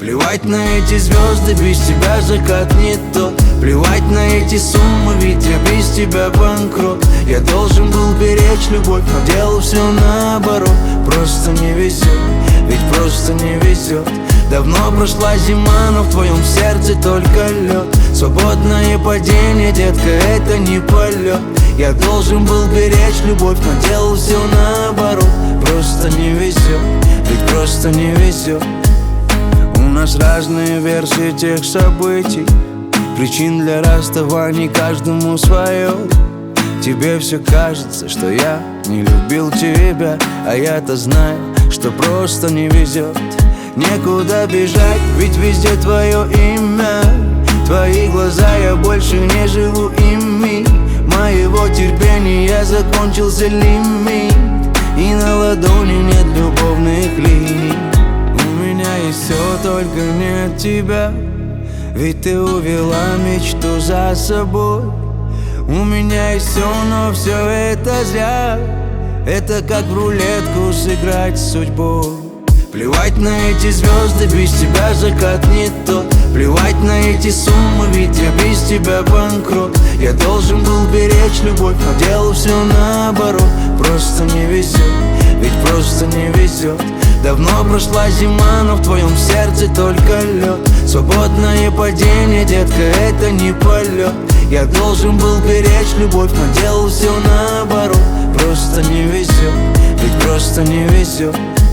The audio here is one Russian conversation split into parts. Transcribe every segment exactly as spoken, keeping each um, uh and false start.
Плевать на эти звезды, без тебя закат не тот. Плевать на эти суммы, ведь я без тебя банкрот. Я должен был беречь любовь, но делал все наоборот. Просто не везет, ведь просто не везет. Давно прошла зима, но в твоем сердце только лед. Свободное падение, детка, это не полет. Я должен был беречь любовь, но делал все наоборот. Просто не везет, ведь просто не везет. У нас разные версии тех событий, причин для расставаний каждому свое. Тебе все кажется, что я не любил тебя, а я-то знаю, что просто не везет. Некуда бежать, ведь везде твое имя. Твои глаза, я больше не живу ими. Моего терпения закончился лимит, и на ладони нет любовных линий. У меня есть все, только нет тебя, ведь ты увела мечту за собой. У меня есть все, но все это зря. Это как в рулетку сыграть с судьбой. Плевать на эти звезды, без тебя закат не тот. Плевать на эти суммы, ведь я без тебя банкрот. Я должен был беречь любовь, но делал все наоборот. Просто не везет, ведь просто не везет. Давно прошла зима, но в твоем сердце только лед. Свободное падение, детка, это не полет. Я должен был беречь любовь, но делал все наоборот. Просто не везет, ведь просто не везет.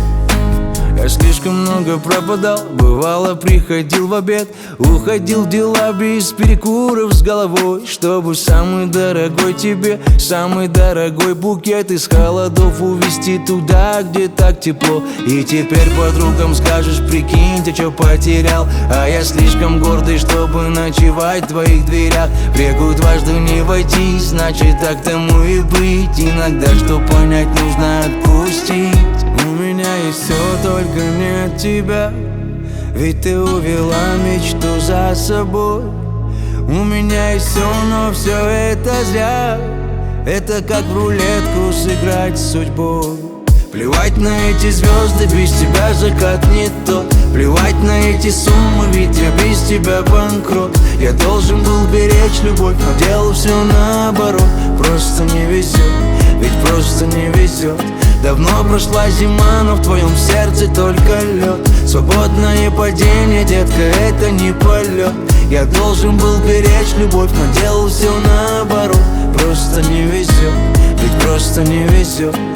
Я слишком много пропадал, бывало приходил в обед, уходил в дела без перекуров с головой, чтобы самый дорогой тебе, самый дорогой букет из холодов увезти туда, где так тепло. И теперь подругам скажешь: прикинь, ты чё потерял? А я слишком гордый, чтобы ночевать в твоих дверях. В реку дважды не войти, значит так тому и быть. Иногда, что понять, нужно отпустить. У меня есть все, только нет тебя, ведь ты увела мечту за собой. У меня есть все, но все это зря. Это как в рулетку сыграть с судьбой. Плевать на эти звезды, без тебя закат не тот. Плевать на эти суммы, ведь я без тебя банкрот. Я должен был беречь любовь, но делал все наоборот. Просто не везет, ведь просто не везет. Давно прошла зима, но в твоем сердце только лед. Свободное падение, детка, это не полет. Я должен был беречь любовь, но делал все наоборот. Просто не везет, ведь просто не везет.